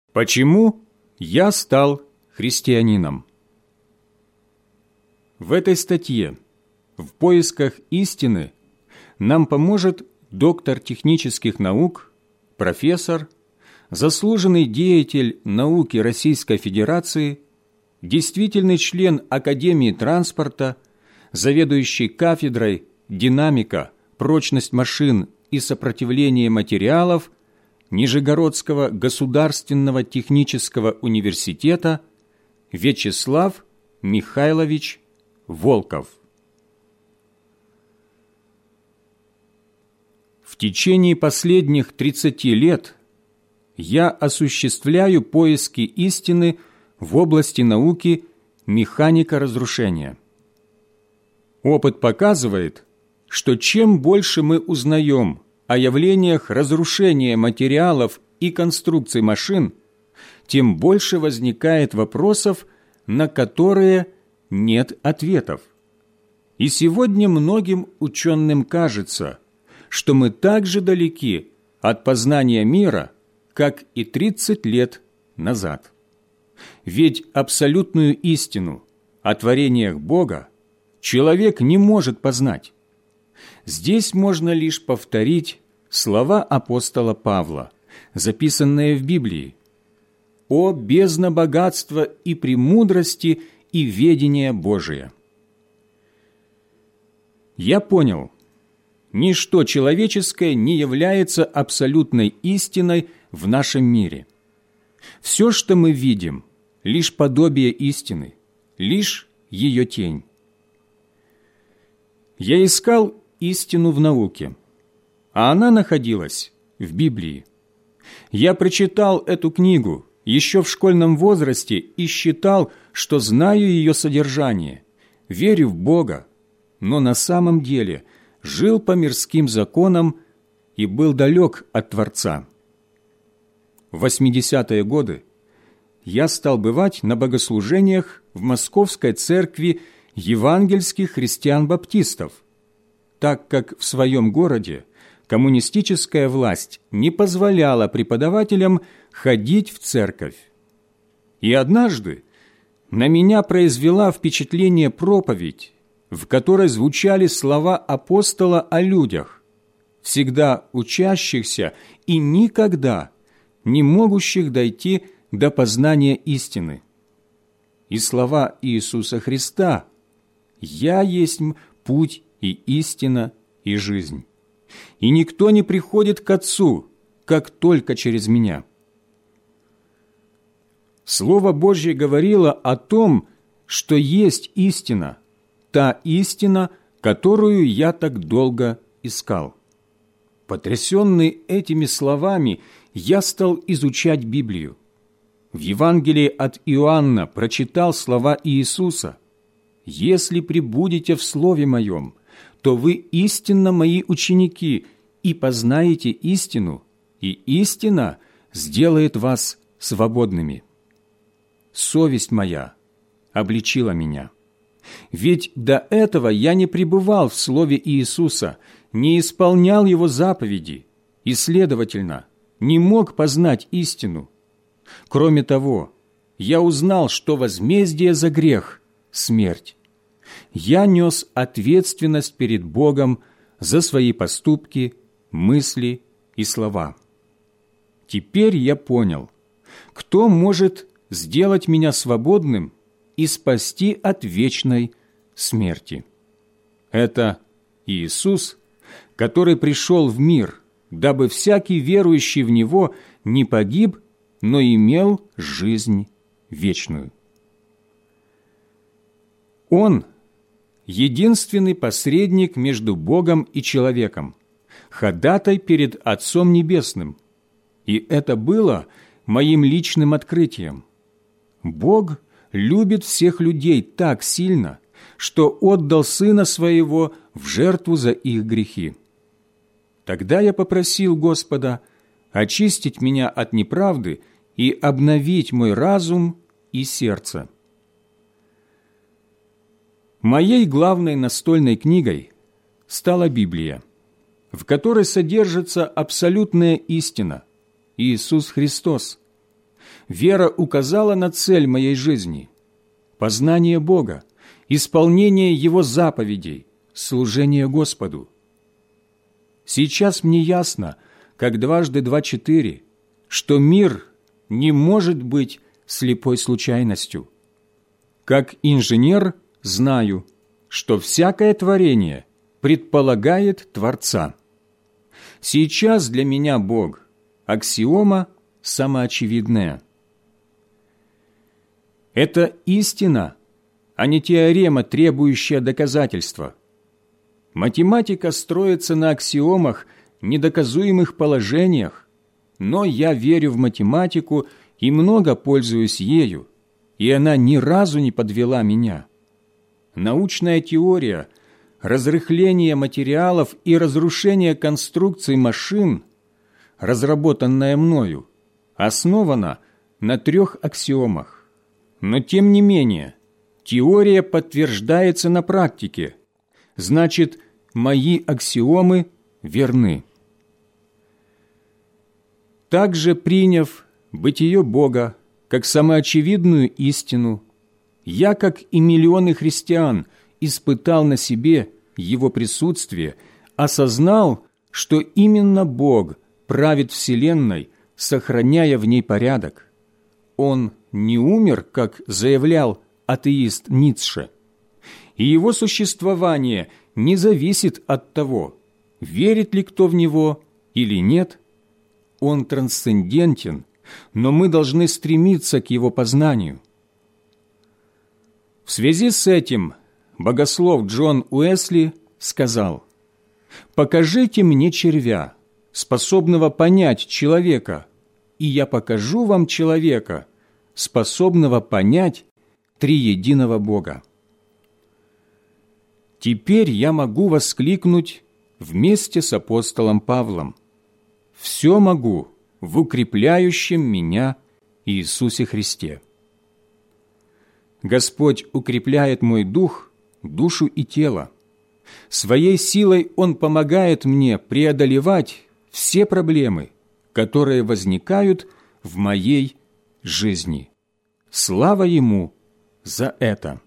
Почему я стал христианином? В этой статье «В поисках истины» нам поможет доктор технических наук, профессор, заслуженный деятель науки Российской Федерации, действительный член Академии транспорта, заведующий кафедрой «Динамика, прочность машин и сопротивление материалов» Нижегородского государственного технического университета Вячеслав Михайлович Волков. В течение последних 30 лет я осуществляю поиски истины в области науки механика разрушения. Опыт показывает, что чем больше мы узнаем о явлениях разрушения материалов и конструкций машин, тем больше возникает вопросов, на которые нет ответов. И сегодня многим ученым кажется, что мы так же далеки от познания мира, как и 30 лет назад. Ведь абсолютную истину о творениях Бога человек не может познать. Здесь можно лишь повторить слова апостола Павла, записанные в Библии: «О бездна богатства и премудрости и ведения Божия». Я понял, ничто человеческое не является абсолютной истиной в нашем мире. Все, что мы видим, лишь подобие истины, лишь ее тень. Я искал истину в науке, а она находилась в Библии. Я прочитал эту книгу еще в школьном возрасте и считал, что знаю ее содержание, верю в Бога, но на самом деле жил по мирским законам и был далек от Творца. В 80-е годы я стал бывать на богослужениях в Московской церкви евангельских христиан-баптистов, так как в своем городе коммунистическая власть не позволяла преподавателям ходить в церковь. И однажды на меня произвела впечатление проповедь, в которой звучали слова апостола о людях, всегда учащихся и никогда не могущих дойти до познания истины. И слова Иисуса Христа: «Я есть путь и истина и жизнь, и никто не приходит к Отцу, как только через Меня». Слово Божье говорило о том, что есть истина, та истина, которую я так долго искал. Потрясенный этими словами, я стал изучать Библию. В Евангелии от Иоанна прочитал слова Иисуса: «Если пребудете в Слове Моем, то вы истинно Мои ученики, и познаете истину, и истина сделает вас свободными». Совесть моя обличила меня. Ведь до этого я не пребывал в Слове Иисуса, не исполнял Его заповеди и, следовательно, не мог познать истину. Кроме того, я узнал, что возмездие за грех – смерть. Я нес ответственность перед Богом за свои поступки, мысли и слова. Теперь я понял, кто может сделать меня свободным и спасти от вечной смерти. Это Иисус, который пришел в мир, дабы всякий верующий в Него не погиб, но имел жизнь вечную. Он – единственный посредник между Богом и человеком, ходатай перед Отцом Небесным, и это было моим личным открытием. Бог любит всех людей так сильно, что отдал Сына Своего в жертву за их грехи. Тогда я попросил Господа очистить меня от неправды и обновить мой разум и сердце. Моей главной настольной книгой стала Библия, в которой содержится абсолютная истина – Иисус Христос. Вера указала на цель моей жизни – познание Бога, исполнение Его заповедей, служение Господу. Сейчас мне ясно, как 2 × 2 = 4, что мир не может быть слепой случайностью. Как инженер знаю, что всякое творение предполагает Творца. Сейчас для меня Бог – аксиома самоочевидная. Это истина, а не теорема, требующая доказательства. Математика строится на аксиомах, недоказуемых положениях, но я верю в математику и много пользуюсь ею, и она ни разу не подвела меня. Научная теория, разрыхление материалов и разрушение конструкций машин, разработанная мною, основана на 3 аксиомах. Но тем не менее, теория подтверждается на практике, значит, мои аксиомы верны. Также, приняв бытие Бога как самоочевидную истину, я, как и миллионы христиан, испытал на себе Его присутствие, осознал, что именно Бог правит Вселенной, сохраняя в ней порядок. Он не умер, как заявлял атеист Ницше, и Его существование не зависит от того, верит ли кто в Него или нет. Он трансцендентен, но мы должны стремиться к Его познанию. В связи с этим богослов Джон Уэсли сказал: «Покажите мне червя, способного понять человека, и я покажу вам человека, способного понять триединого Бога». Теперь я могу воскликнуть вместе с апостолом Павлом: «Все могу в укрепляющем меня Иисусе Христе». Господь укрепляет мой дух, душу и тело. Своей силой Он помогает мне преодолевать все проблемы, которые возникают в моей жизни. Слава Ему за это!